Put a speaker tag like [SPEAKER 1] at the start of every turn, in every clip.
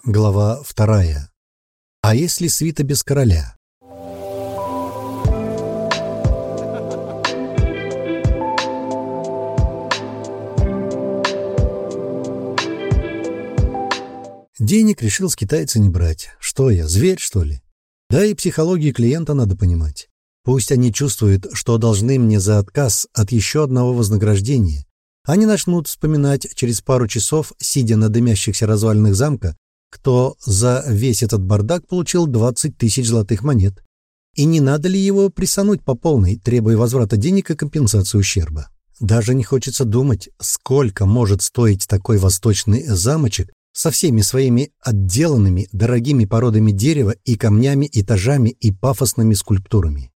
[SPEAKER 1] Глава 2. А если свита без короля? Денег решил с китайца не брать. Что я, зверь, что ли? Да и психологию клиента надо понимать. Пусть они чувствуют, что должны мне за отказ от еще одного вознаграждения. Они начнут вспоминать через пару часов, сидя на дымящихся развалинах замка, кто за весь этот бардак получил 20 тысяч золотых монет. И не надо ли его прессануть по полной, требуя возврата денег и компенсации ущерба? Даже не хочется думать, сколько может стоить такой восточный замочек со всеми своими отделанными дорогими породами дерева и камнями, этажами и пафосными скульптурами.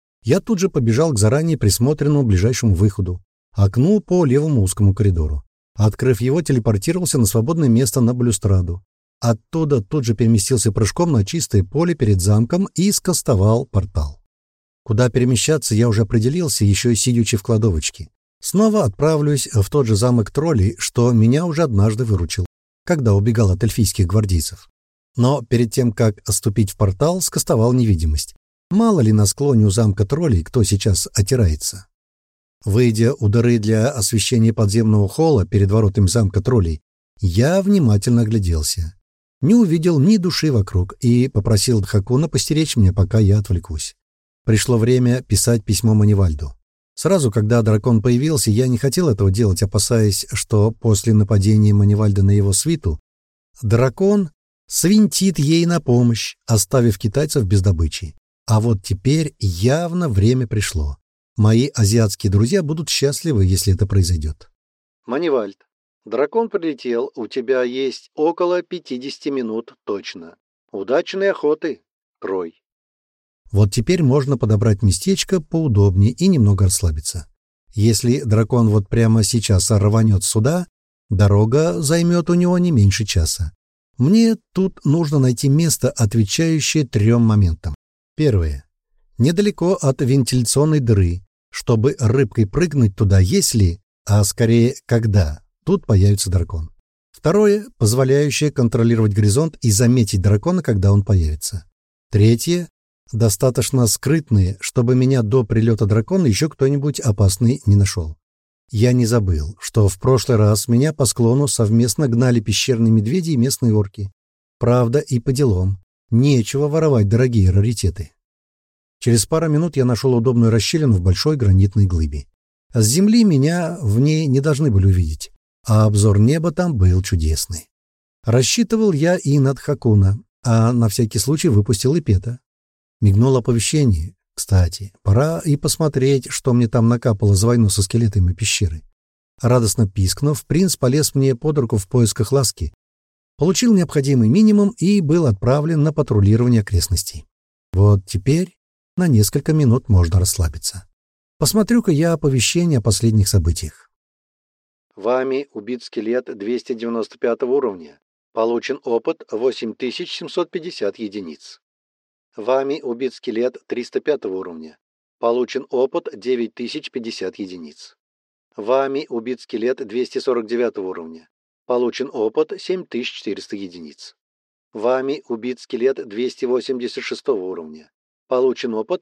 [SPEAKER 1] Я тут же побежал к заранее присмотренному ближайшему выходу, окну по левому узкому коридору. Открыв его, телепортировался на свободное место на балюстраду. Оттуда тут же переместился прыжком на чистое поле перед замком и скостовал портал. Куда перемещаться, я уже определился, еще и сидячи в кладовочке. Снова отправлюсь в тот же замок троллей, что меня уже однажды выручил, когда убегал от эльфийских гвардейцев. Но перед тем, как ступить в портал, скостовал невидимость. Мало ли на склоне у замка троллей кто сейчас отирается. Выйдя у дыры для освещения подземного холла перед воротами замка троллей, я внимательно огляделся. Не увидел ни души вокруг и попросил Дхакуна постеречь меня, пока я отвлекусь. Пришло время писать письмо Манивальду. Сразу, когда дракон появился, я не хотел этого делать, опасаясь, что после нападения Манивальда на его свиту дракон свинтит ей на помощь, оставив китайцев без добычи. А вот теперь явно время пришло. Мои азиатские друзья будут счастливы, если это произойдет. Манивальд. Дракон прилетел, у тебя есть около 50 минут точно. Удачной охоты, Трой. Вот теперь можно подобрать местечко поудобнее и немного расслабиться. Если дракон вот прямо сейчас рванет сюда, дорога займет у него не меньше часа. Мне тут нужно найти место, отвечающее 3 моментам. Первое. Недалеко от вентиляционной дыры, чтобы рыбкой прыгнуть туда, если, а скорее когда, тут появится дракон. Второе, позволяющее контролировать горизонт и заметить дракона, когда он появится. Третье, достаточно скрытные, чтобы меня до прилета дракона еще кто-нибудь опасный не нашел. Я не забыл, что в прошлый раз меня по склону совместно гнали пещерные медведи и местные орки. Правда, и по делам. Нечего воровать дорогие раритеты. Через пару минут я нашел удобную расщелину в большой гранитной глыбе. С земли меня в ней не должны были увидеть, а обзор неба там был чудесный. Рассчитывал я и на Дхакуна, а на всякий случай выпустил и Пета. Мигнуло оповещение. Кстати, пора и посмотреть, что мне там накапало за войну со скелетами пещеры. Радостно пискнув, принц полез мне под руку в поисках ласки. Получил необходимый минимум и был отправлен на патрулирование окрестностей. Вот теперь на несколько минут можно расслабиться. Посмотрю-ка я оповещение о последних событиях. Вами убит скелет 295 уровня. Получен опыт 8750 единиц. Вами убит скелет 305 уровня. Получен опыт 9050 единиц. Вами убит скелет 249 уровня. Получен опыт 7400 единиц. Вами убит скелет 286 уровня. Получен опыт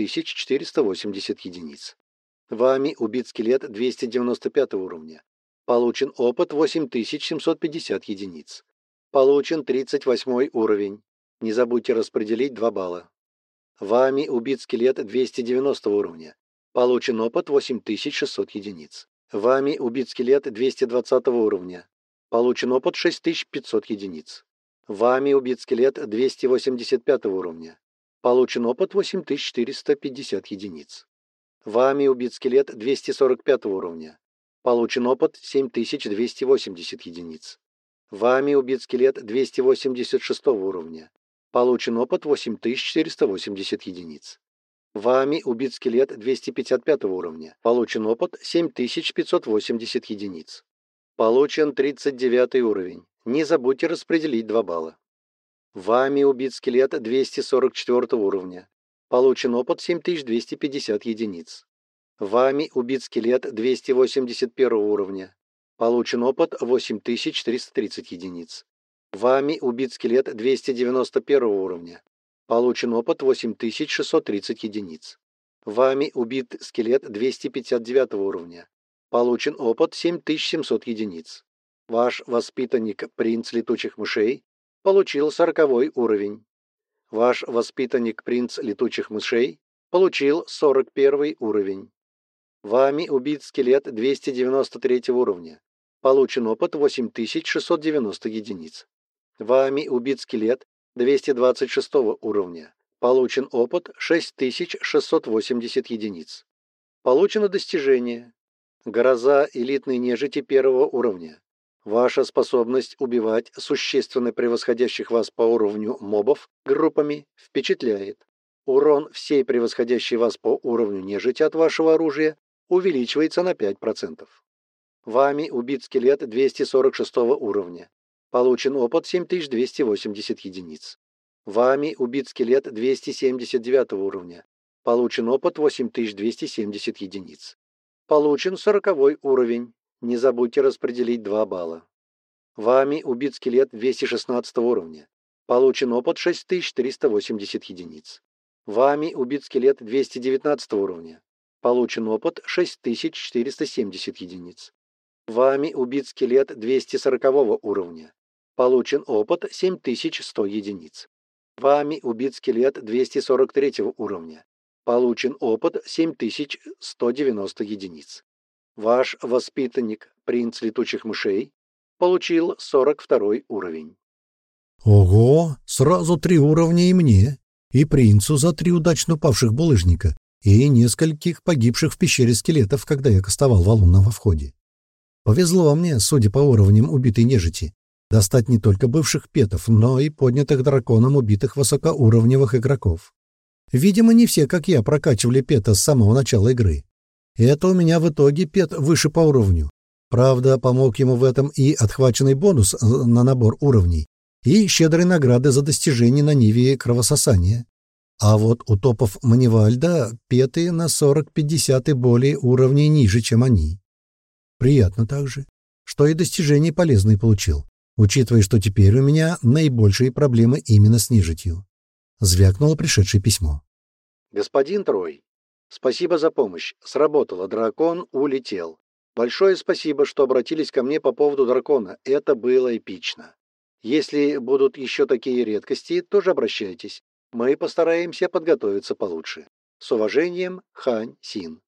[SPEAKER 1] 8480 единиц. Вами убит скелет 295 уровня. Получен опыт 8750 единиц. Получен 38 уровень. Не забудьте распределить 2 балла. Вами убит скелет 290 уровня. Получен опыт 8600 единиц. Вами убит скелет 220 уровня. Получен опыт 6500 единиц. Вами убит скелет 285 уровня. Получен опыт 8450 единиц. Вами убит скелет 245 уровня. Получен опыт 7280 единиц. Вами убит скелет 286 уровня. Получен опыт 8480 единиц. Вами убит скелет 255 уровня. Получен опыт 7580 единиц. Получен 39 уровень. Не забудьте распределить 2 балла. Вами убит скелет 244 уровня. Получен опыт 7250 единиц. Вами убит скелет 281 уровня. Получен опыт 8330 единиц. Вами убит скелет 291 уровня. Получен опыт 8630 единиц. Вами убит скелет 259 уровня. Получен опыт 7700 единиц. Ваш воспитанник принц летучих мышей получил 40 уровень. Ваш воспитанник принц летучих мышей получил 41 уровень. Вами убит скелет 293 уровня. Получен опыт 8690 единиц. Вами убит скелет 226 уровня. Получен опыт 6680 единиц. Получено достижение. Гроза элитной нежити 1 уровня. Ваша способность убивать существенно превосходящих вас по уровню мобов группами впечатляет. Урон всей превосходящей вас по уровню нежити от вашего оружия увеличивается на 5%. Вами убит скелет 246 уровня. Получен опыт 7280 единиц. Вами убит скелет 279 уровня. Получен опыт 8270 единиц. Получен 40 уровень. Не забудьте распределить 2 балла. Вами убит скелет 216 уровня. Получен опыт 6380 единиц. Вами убит скелет 219 уровня. Получен опыт 6470 единиц. Вами убит скелет 240 уровня. Получен опыт 7100 единиц. Вами убит скелет 243 уровня. Получен опыт 7190 единиц. Ваш воспитанник, принц летучих мышей, получил 42 уровень.
[SPEAKER 2] Ого, сразу 3 уровня и мне, и принцу за 3 удачно упавших булыжника, и нескольких погибших в пещере скелетов, когда я кастовал валун на входе. Повезло мне, судя по уровням убитой нежити, достать не только бывших петов, но и поднятых драконом убитых высокоуровневых игроков. Видимо, не все, как я, прокачивали пета с самого начала игры. Это у меня в итоге пет выше по уровню. Правда, помог ему в этом и отхваченный бонус на набор уровней, и щедрые награды за достижения на ниве кровососания. А вот у топов Манивальда петы на 40-50 и более уровней ниже, чем они. Приятно также, что и достижения полезные получил, учитывая, что теперь у меня наибольшие проблемы именно с нежитью. Звякнуло пришедшее письмо.
[SPEAKER 1] Господин Трой, спасибо за помощь. Сработало. Дракон улетел. Большое спасибо, что обратились ко мне по поводу дракона. Это было эпично. Если будут еще такие редкости, тоже обращайтесь. Мы постараемся подготовиться получше. С уважением, Хань Син.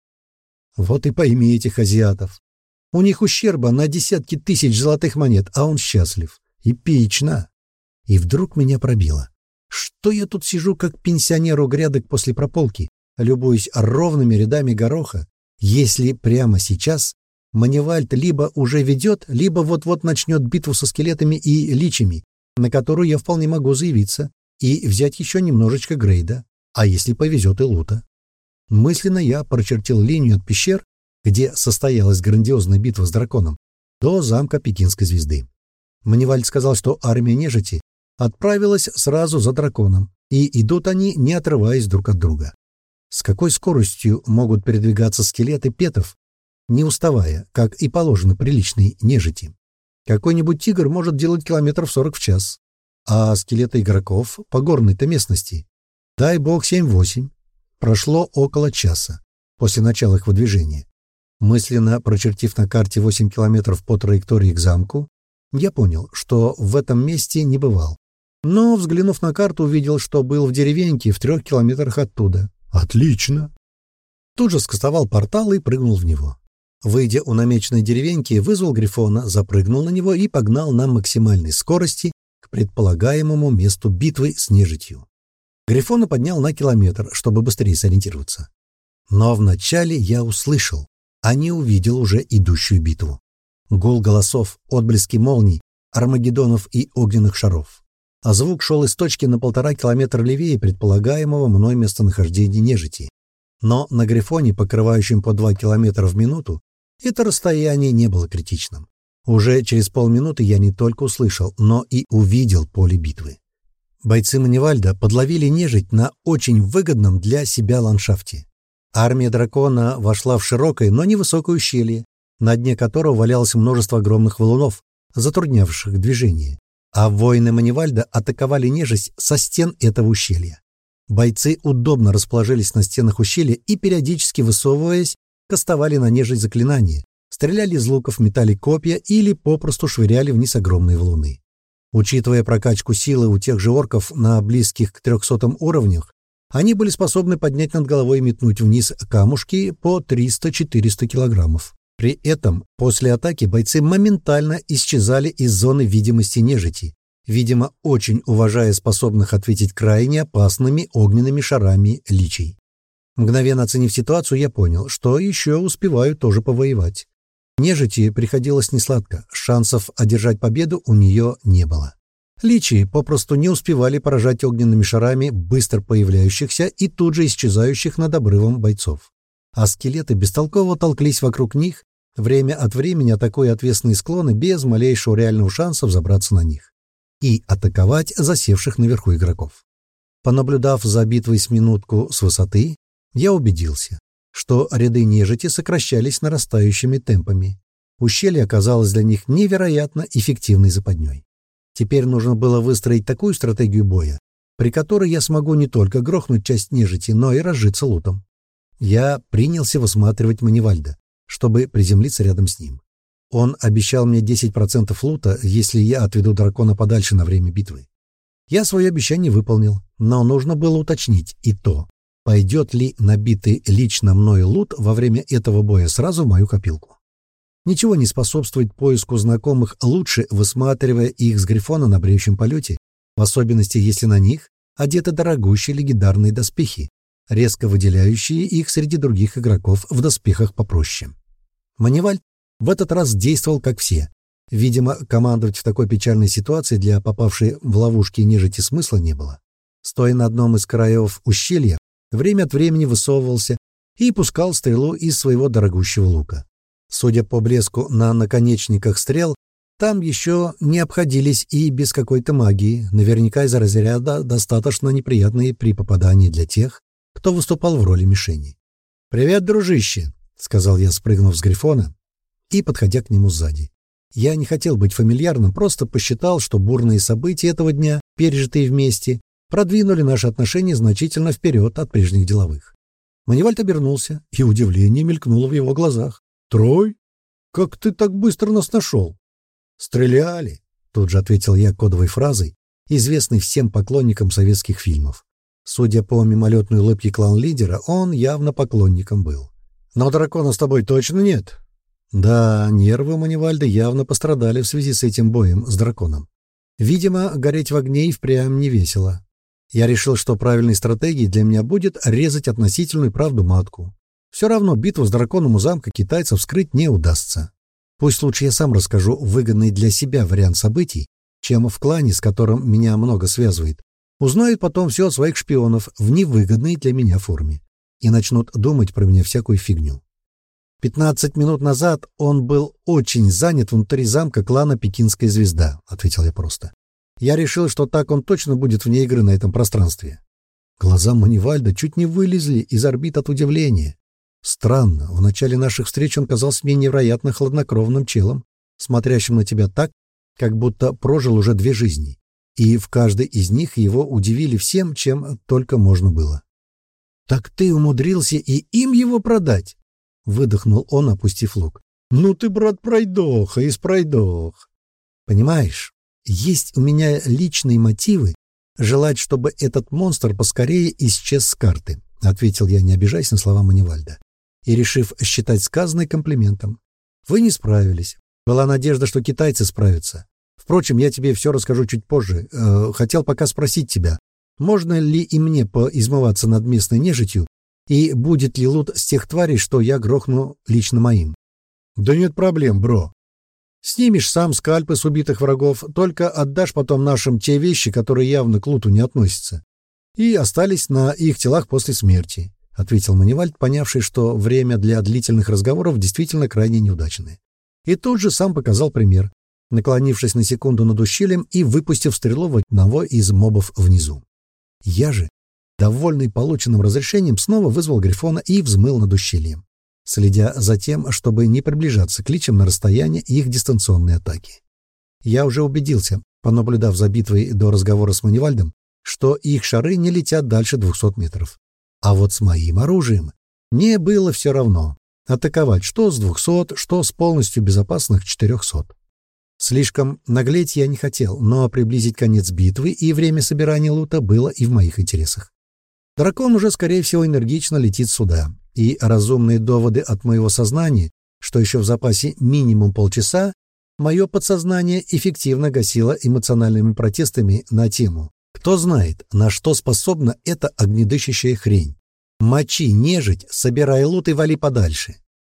[SPEAKER 2] Вот и пойми этих азиатов. У них ущерба на десятки тысяч золотых монет, а он счастлив. Эпично. И вдруг меня пробило. Что я тут сижу, как пенсионер у грядок после прополки, любуясь ровными рядами гороха, если прямо сейчас Манивальд либо уже ведет, либо вот-вот начнет битву со скелетами и личами, на которую я вполне могу заявиться, и взять еще немножечко грейда, а если повезет и лута. Мысленно я прочертил линию от пещер, где состоялась грандиозная битва с драконом, до замка Пекинской звезды. Манивальд сказал, что армия нежити отправилась сразу за драконом, и идут они, не отрываясь друг от друга. С какой скоростью могут передвигаться скелеты петов, не уставая, как и положено приличной нежити? Какой-нибудь тигр может делать километров 40 в час, а скелеты игроков по горной-то местности, дай бог 7-8. Прошло около часа после начала их выдвижения. Мысленно прочертив на карте 8 километров по траектории к замку, я понял, что в этом месте не бывал. Но, взглянув на карту, увидел, что был в деревеньке в 3 километрах оттуда. Отлично! Тут же скостовал портал и прыгнул в него. Выйдя у намеченной деревеньки, вызвал Грифона, запрыгнул на него и погнал на максимальной скорости к предполагаемому месту битвы с нежитью. Грифона поднял на километр, чтобы быстрее сориентироваться. Но вначале я услышал, а не увидел уже идущую битву. Гул голосов, отблески молний, армагеддонов и огненных шаров. А звук шел из точки на 1,5 километра левее предполагаемого мной местонахождения нежити. Но на Грифоне, покрывающем по 2 километра в минуту, это расстояние не было критичным. Уже через полминуты я не только услышал, но и увидел поле битвы. Бойцы Манивальда подловили нежить на очень выгодном для себя ландшафте. Армия дракона вошла в широкое, но невысокое ущелье, на дне которого валялось множество огромных валунов, затруднявших движение.
[SPEAKER 1] а воины Маневальда атаковали нежить со стен этого ущелья. Бойцы удобно расположились на стенах ущелья и, периодически высовываясь, кастовали на нежить заклинания, стреляли из луков, метали копья или попросту швыряли вниз огромные валуны. Учитывая прокачку силы у тех же орков на близких к 300 уровнях, они были способны поднять над головой и метнуть вниз камушки по 300-400 килограммов. При этом после атаки бойцы моментально исчезали из зоны видимости нежити, видимо, очень уважая способных ответить крайне опасными огненными шарами личий. Мгновенно оценив ситуацию, я понял, что еще успеваю тоже повоевать. Нежити приходилось несладко, шансов одержать победу у нее не было. Личи попросту не успевали поражать огненными шарами быстро появляющихся и тут же исчезающих над обрывом бойцов. А скелеты бестолково толклись вокруг них, время от времени атакуя отвесные склоны без малейшего реального шанса взобраться на них и атаковать засевших наверху игроков. Понаблюдав за битвой с минутку с высоты, я убедился, что ряды нежити сокращались нарастающими темпами. Ущелье оказалось для них невероятно эффективной западней. Теперь нужно было выстроить такую стратегию боя, при которой я смогу не только грохнуть часть нежити, но и разжиться лутом. Я принялся высматривать Маневальда, чтобы приземлиться рядом с ним. Он обещал мне 10% лута, если я отведу дракона подальше на время битвы. Я свое обещание выполнил, но нужно было уточнить и то, пойдет ли набитый лично мной лут во время этого боя сразу в мою копилку. Ничего не способствует поиску знакомых лучше, высматривая их с Грифона на бреющем полете, в особенности, если на них одеты дорогущие легендарные доспехи, резко выделяющие их среди других игроков в доспехах попроще. Маневальд в этот раз действовал как все. Видимо, командовать в такой печальной ситуации для попавшей в ловушки нежити смысла не было. Стоя на одном из краев ущелья, время от времени высовывался и пускал стрелу из своего дорогущего лука. Судя по блеску на наконечниках стрел, там еще не обходились и без какой-то магии, наверняка из разряда достаточно неприятные при попадании для тех, кто выступал в роли мишени. «Привет, дружище!» — сказал я, спрыгнув с Грифона и подходя к нему сзади. Я не хотел быть фамильярным, просто посчитал, что бурные события этого дня, пережитые вместе, продвинули наши отношения значительно вперед от прежних деловых. Маневальд обернулся, и удивление мелькнуло в его глазах. «Трой? Как ты так быстро нас нашел?» «Стреляли», — тут же ответил я кодовой фразой, известной всем поклонникам советских фильмов. Судя по мимолетной улыбке клан-лидера, он явно поклонником был. «Но дракона с тобой точно нет?» Да, нервы Маневальда явно пострадали в связи с этим боем с драконом. Видимо, гореть в огне и впрямь не весело. Я решил, что правильной стратегией для меня будет резать относительную правду матку. Все равно битву с драконом у замка китайцев вскрыть не удастся. Пусть лучше я сам расскажу выгодный для себя вариант событий, чем в клане, с которым меня много связывает, узнают потом все от своих шпионов в невыгодной для меня форме и начнут думать про меня всякую фигню. 15 минут назад он был очень занят внутри замка клана «Пекинская звезда», — ответил я просто. Я решил, что так он точно будет вне игры на этом пространстве. Глаза Маневальда чуть не вылезли из орбит от удивления. Странно, в начале наших встреч он казался мне невероятно хладнокровным челом, смотрящим на тебя так, как будто прожил уже 2 жизни, и в каждой из них его удивили всем, чем только можно было. «Так ты умудрился и им его продать?» — выдохнул он, опустив лук. «Ну ты, брат, пройдоха из пройдох. Понимаешь, есть у меня личные мотивы желать, чтобы этот монстр поскорее исчез с карты», — ответил я, не обижаясь на слова Маневальда, и решив считать сказанное комплиментом. «Вы не справились. Была надежда, что китайцы справятся. Впрочем, я тебе все расскажу чуть позже. Хотел пока спросить тебя, можно ли и мне поизмываться над местной нежитью, и будет ли лут с тех тварей, что я грохну лично моим?» «Да нет проблем, бро. Снимешь сам скальпы с убитых врагов, только отдашь потом нашим те вещи, которые явно к луту не относятся, и остались на их телах после смерти», — ответил Маневальд, понявший, что время для длительных разговоров действительно крайне неудачное. И тут же сам показал пример, наклонившись на секунду над ущельем и выпустив стрелу в одного из мобов внизу. Я же, довольный полученным разрешением, снова вызвал Грифона и взмыл над ущельем, следя за тем, чтобы не приближаться к личам на расстояние их дистанционной атаки. Я уже убедился,
[SPEAKER 2] понаблюдав за битвой до разговора с Манивальдом, что их шары не летят дальше 200 метров. А вот с моим оружием мне было все равно атаковать что с 200, что с полностью безопасных 400. Слишком наглеть я не хотел, но приблизить конец битвы и время собирания лута было и в моих интересах. Дракон уже, скорее всего, энергично летит сюда, и разумные доводы от моего сознания, что еще в запасе минимум полчаса, мое подсознание эффективно гасило эмоциональными протестами на тему: кто знает, на что способна эта огнедышащая хрень. Мочи нежить, собирай лут и вали подальше.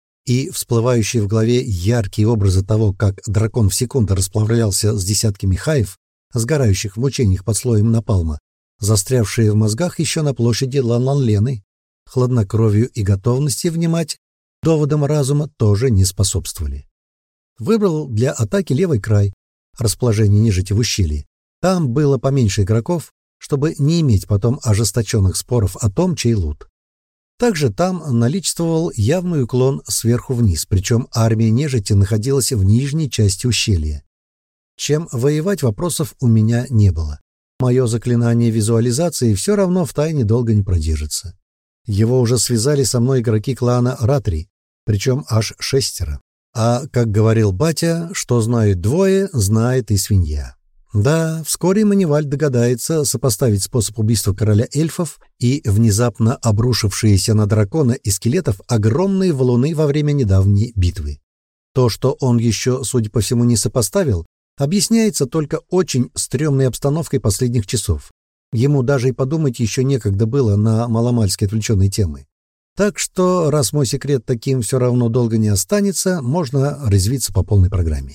[SPEAKER 2] И всплывающие в голове яркие образы того, как дракон в секунду расплавлялся с десятками хаев, сгорающих в мучениях под слоем напалма, застрявшие в мозгах еще на площади Лан-Лан-Лены, хладнокровию и готовности внимать доводам разума тоже не способствовали. Выбрал для атаки левый край, расположение нежити в ущелье. Там было поменьше игроков, чтобы не иметь потом ожесточенных споров о том, чей лут. Также там наличествовал явный уклон сверху вниз, причем армия нежити находилась в нижней части ущелья. Чем воевать, вопросов у меня не было. Мое заклинание визуализации все равно втайне долго не продержится. Его уже связали со мной игроки клана Ратри, причем аж 6. А, как говорил батя, что знают двое, знает и свинья. Да, вскоре Манивальд догадается сопоставить способ убийства короля эльфов и внезапно обрушившиеся на дракона и скелетов огромные валуны во время недавней битвы. То, что он еще, судя по всему, не сопоставил, объясняется только очень стрёмной обстановкой последних часов. Ему даже и подумать еще некогда было на маломальски отвлеченные темы. Так что, раз мой секрет таким все равно долго не останется, можно развиться по полной программе.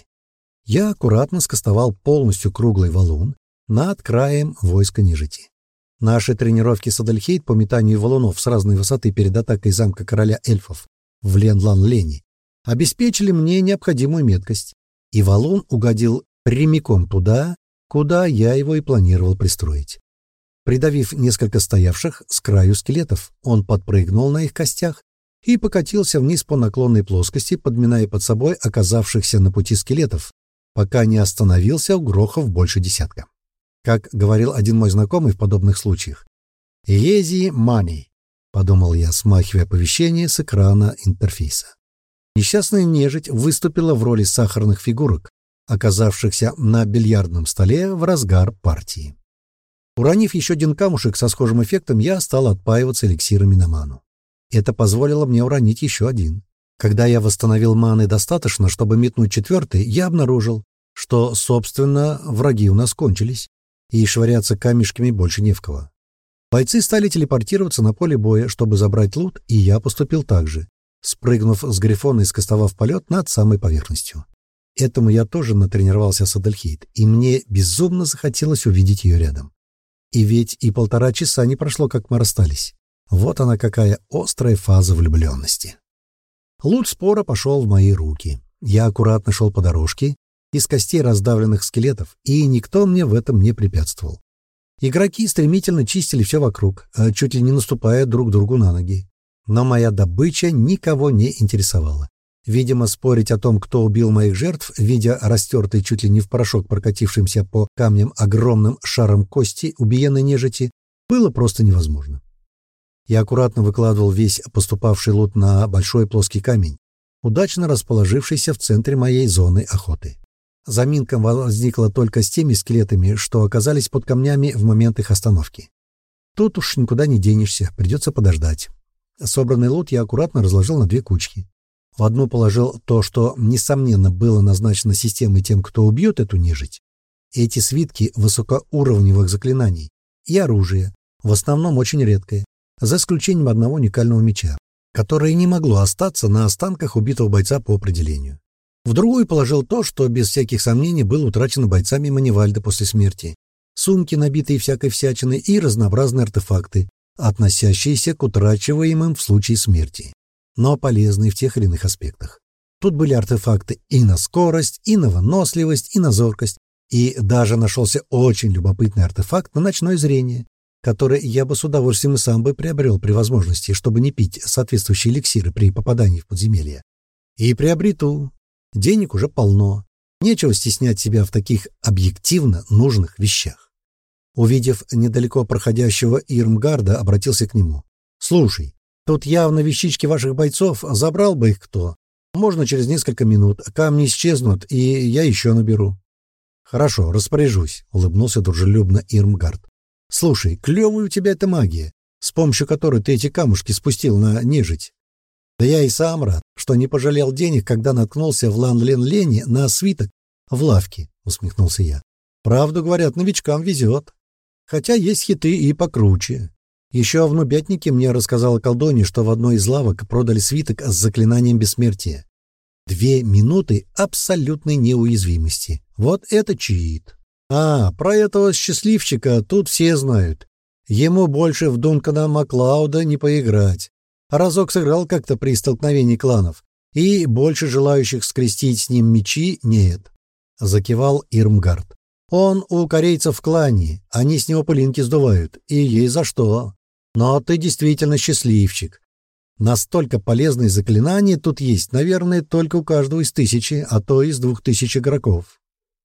[SPEAKER 2] Я аккуратно скостовал полностью круглый валун над краем войска нежити. Наши тренировки с Адальхейд по метанию валунов с разной высоты перед атакой замка короля эльфов в Лен-Лан-Лене обеспечили мне необходимую меткость, и валун угодил прямиком туда, куда я его и планировал пристроить. Придавив несколько стоявших с краю скелетов, он подпрыгнул на их костях и покатился вниз по наклонной плоскости, подминая под собой оказавшихся на пути скелетов, пока не остановился, угрохав больше десятка. Как говорил один мой знакомый в подобных случаях: «Easy money», — подумал я, смахивая оповещение с экрана интерфейса. Несчастная нежить выступила в роли сахарных фигурок, оказавшихся на бильярдном столе в разгар партии. Уронив еще один камушек со схожим эффектом, я стал отпаиваться эликсирами на ману. Это позволило мне уронить еще один. Когда я восстановил маны достаточно, чтобы метнуть 4-й, я обнаружил, что, собственно, враги у нас кончились, и швыряться камешками больше не в кого. Бойцы стали телепортироваться на поле боя, чтобы забрать лут, и я поступил так же, спрыгнув с грифона и скостовав полет над самой поверхностью. Этому я тоже натренировался с Адальхейд, и мне безумно захотелось увидеть ее рядом. И ведь и 1,5 часа не прошло, как мы расстались. Вот она какая острая фаза влюбленности. Лут спора пошел в мои руки. Я аккуратно шел по дорожке из костей раздавленных скелетов, и никто мне в этом не препятствовал. Игроки стремительно чистили все вокруг, чуть ли не наступая друг другу на ноги. Но моя добыча никого не интересовала. Видимо, спорить о том, кто убил моих жертв, видя растертый чуть ли не в порошок прокатившимся по камням огромным шаром кости убиенной нежити, было просто невозможно. Я аккуратно выкладывал весь поступавший лут на большой плоский камень, удачно расположившийся в центре моей зоны охоты. Заминка возникла только с теми скелетами, что оказались под камнями в момент их остановки. Тут уж никуда не денешься, придется подождать. Собранный лут я аккуратно разложил на 2 кучки. В одну положил то, что, несомненно, было назначено системой тем, кто убьет эту нежить. Эти свитки высокоуровневых заклинаний и оружие, в основном очень редкое, за исключением одного уникального меча, которое не могло остаться на останках убитого бойца по определению. В другую положил то, что без всяких сомнений было утрачено бойцами Манивальда после смерти. Сумки, набитые всякой всячиной, и разнообразные артефакты, относящиеся к утрачиваемым в случае смерти, но полезные в тех или иных аспектах. Тут были артефакты и на скорость, и на выносливость, и на зоркость, и даже нашелся очень любопытный артефакт на ночное зрение, который я бы с удовольствием и сам бы приобрел при возможности, чтобы не пить соответствующие эликсиры при попадании в подземелье. И приобрету. Денег уже полно.
[SPEAKER 1] Нечего стеснять себя в таких объективно нужных вещах. Увидев недалеко проходящего Ирмгарда, обратился к нему. «Слушай, тут явно вещички ваших бойцов, забрал бы их кто. Можно через несколько минут, камни исчезнут, и я еще наберу». «Хорошо, распоряжусь», — улыбнулся дружелюбно Ирмгард. «Слушай, клевая у тебя эта магия, с помощью которой ты эти камушки спустил на нежить. Да я и сам рад, что не пожалел денег, когда наткнулся в Лан-Лен-Лене на свиток в лавке», — усмехнулся я. «Правду говорят, новичкам везет. Хотя есть хиты и покруче. Еще в Нубятнике мне рассказала колдунья, что в одной из лавок продали свиток с заклинанием бессмертия. 2 минуты абсолютной неуязвимости. Вот это чит. А, про этого счастливчика тут все знают. Ему больше в Дункана Маклауда не поиграть. Разок сыграл как-то при столкновении кланов, и больше желающих скрестить с ним мечи нет», — закивал Ирмгард. «Он у корейцев в клане, они с него пылинки сдувают, и ей за что. Но ты действительно счастливчик. Настолько полезные заклинания тут есть, наверное, только у каждого из 1000, а то из 2000 игроков».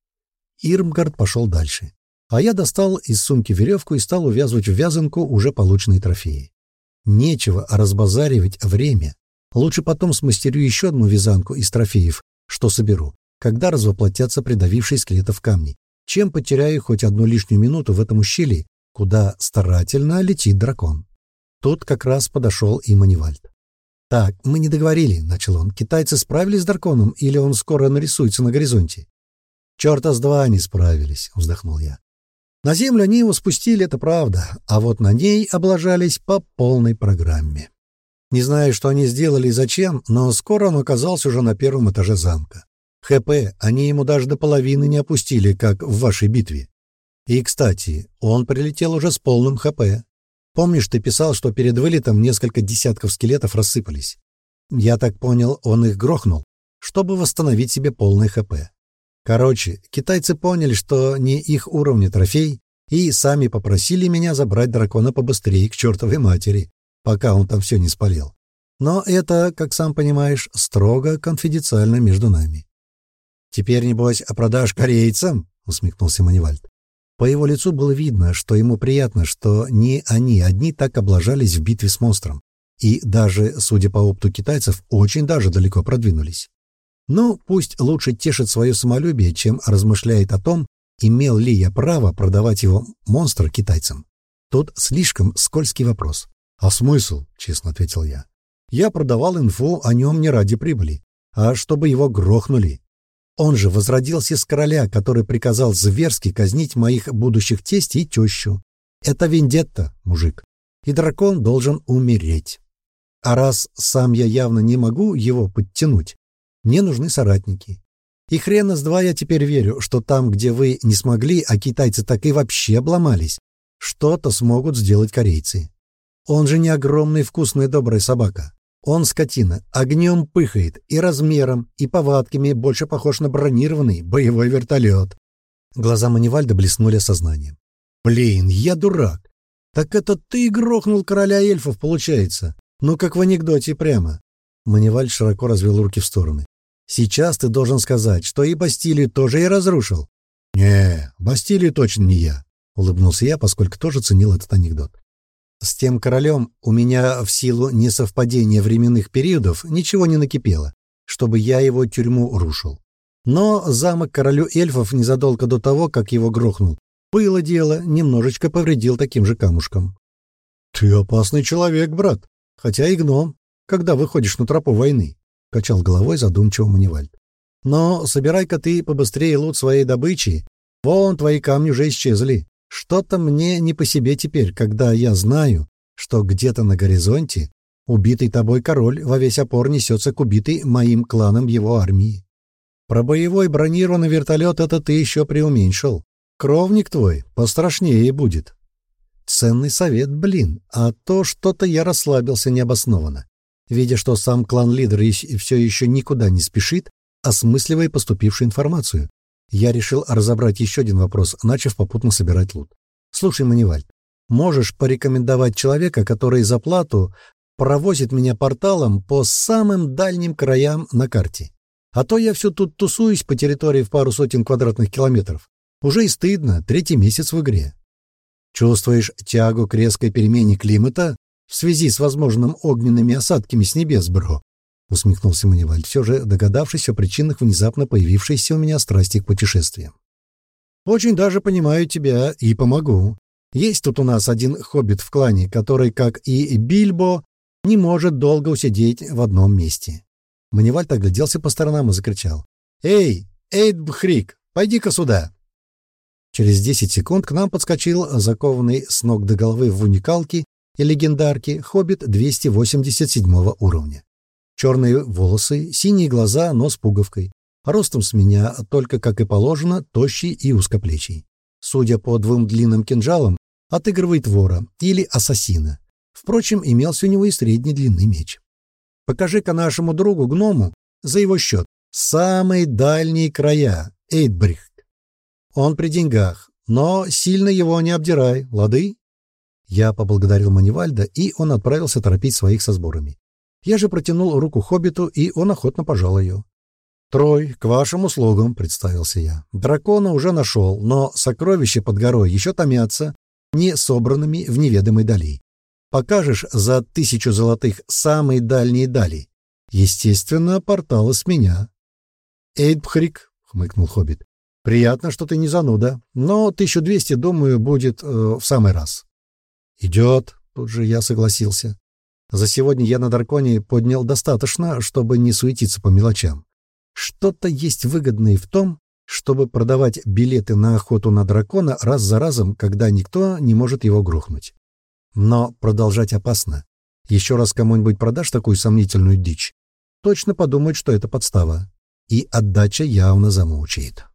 [SPEAKER 1] Ирмгард пошел дальше, а я достал из сумки веревку и стал увязывать в вязанку уже полученные трофеи. Нечего разбазаривать время. Лучше потом смастерю еще одну вязанку из трофеев, что соберу, когда развоплотятся придавившие скелетов камни, чем потеряю хоть одну лишнюю минуту в этом ущелье, куда старательно летит дракон. Тут как раз подошел и Манивальд. «Так, мы не договорили», — начал он. «Китайцы справились с драконом, или он скоро нарисуется на горизонте?» «Чёрта с два не справились», — вздохнул я. «На землю они его спустили, это правда, а вот на ней облажались по полной программе. Не знаю, что они сделали и зачем, но скоро он оказался уже на первом этаже замка. ХП они ему даже до половины не опустили, как в вашей битве. И, кстати, он прилетел уже с полным ХП. Помнишь, ты писал, что перед вылетом несколько десятков скелетов рассыпались? Я так понял, он их грохнул, чтобы восстановить себе полное ХП. Короче, китайцы поняли, что не их уровня трофей, и сами попросили меня забрать дракона побыстрее к чертовой матери, пока он там все не спалил. Но это, как сам понимаешь, строго конфиденциально между нами». «Теперь, небось, продашь корейцам?» — усмехнулся Манивальд. По его лицу было видно, что ему приятно, что не они одни так облажались в битве с монстром, и даже, судя по опыту китайцев, очень даже далеко продвинулись. Ну, пусть лучше тешит свое самолюбие, чем размышляет о том, имел ли я право продавать его монстр китайцам. Тут слишком скользкий вопрос. «А смысл?» — честно ответил я. «Я продавал инфу о нем не ради прибыли, а чтобы его грохнули. Он же возродился с короля, который приказал зверски казнить моих будущих тестей и тещу. Это вендетта, мужик, и дракон должен умереть. А раз сам я явно не могу его подтянуть, мне нужны соратники. И хрена с два я теперь верю, что там, где вы не смогли, а китайцы так и вообще обломались, что-то смогут сделать корейцы. Он же не огромная вкусная добрая собака. Он, скотина, огнем пыхает и размером, и повадками больше похож на бронированный боевой вертолет». Глаза Манивальда блеснули осознанием. «Блин, я дурак. Так это ты грохнул короля эльфов, получается. Ну, как в анекдоте прямо». Манивальд широко развел руки в стороны. «Сейчас ты должен сказать, что и Бастилию тоже я разрушил». «Не, Бастилию точно не я», — улыбнулся я, поскольку тоже ценил этот анекдот. «С тем королем у меня в силу несовпадения временных периодов ничего не накипело, чтобы я его тюрьму рушил. Но замок королю эльфов незадолго до того, как его грохнул, было дело, немножечко повредил таким же камушком». «Ты опасный человек, брат, хотя и гном, когда выходишь на тропу войны», — качал головой задумчиво Манивальд. «Но собирай-ка ты побыстрее лут своей добычи, вон твои камни уже исчезли. Что-то мне не по себе теперь, когда я знаю, что где-то на горизонте убитый тобой король во весь опор несется к убитой моим кланом его армии. Про боевой бронированный вертолет это ты еще преуменьшил. Кровник твой пострашнее будет». Ценный совет, блин, а то что-то я расслабился необоснованно, видя, что сам клан-лидер все еще никуда не спешит, осмысливая поступившую информацию. Я решил разобрать еще один вопрос, начав попутно собирать лут. «Слушай, Манивальд, можешь порекомендовать человека, который за плату провозит меня порталом по самым дальним краям на карте? А то я все тут тусуюсь по территории в пару сотен квадратных километров. Уже и стыдно, 3-й месяц в игре. Чувствуешь тягу к резкой перемене климата в связи с возможным огненными осадками с небес, бро? Усмехнулся Маневаль, все же догадавшись о причинах внезапно появившейся у меня страсти к путешествиям. Очень даже понимаю тебя и помогу. Есть тут у нас один хоббит в клане, который, как и Бильбо, не может долго усидеть в одном месте. Маневальд огляделся по сторонам и закричал: «Эй, Эйдбхрик, пойди-ка сюда!» Через 10 секунд к нам подскочил закованный с ног до головы в уникалке и легендарке хоббит 287 уровня. Черные волосы, синие глаза, нос пуговкой. Ростом с меня, только, как и положено, тощий и узкоплечий. Судя по 2 длинным кинжалам, отыгрывает вора или ассасина. Впрочем, имелся у него и средней длины меч. Покажи-ка нашему другу-гному за его счет самые дальние края, Эйдбрихт. Он при деньгах, но сильно его не обдирай, лады?» Я поблагодарил Маневальда, и он отправился торопить своих со сборами. Я же протянул руку хоббиту, и он охотно пожал ее. «Трой, к вашим услугам», — представился я. «Дракона уже нашел, но сокровища под горой еще томятся, не собранными в неведомой дали. Покажешь за 1000 золотых самые дальние дали. Естественно, порталы с меня». «Эйдбхрик», — хмыкнул хоббит, — «приятно, что ты не зануда, но 1200, думаю, будет в самый раз». «Идет», — тут же я согласился. За сегодня я на драконе поднял достаточно, чтобы не суетиться по мелочам. Что-то есть выгодное в том, чтобы продавать билеты на охоту на дракона раз за разом, когда никто не может его грохнуть. Но продолжать опасно. Еще раз кому-нибудь продашь такую сомнительную дичь, точно подумают, что это подстава. И отдача явно замучает.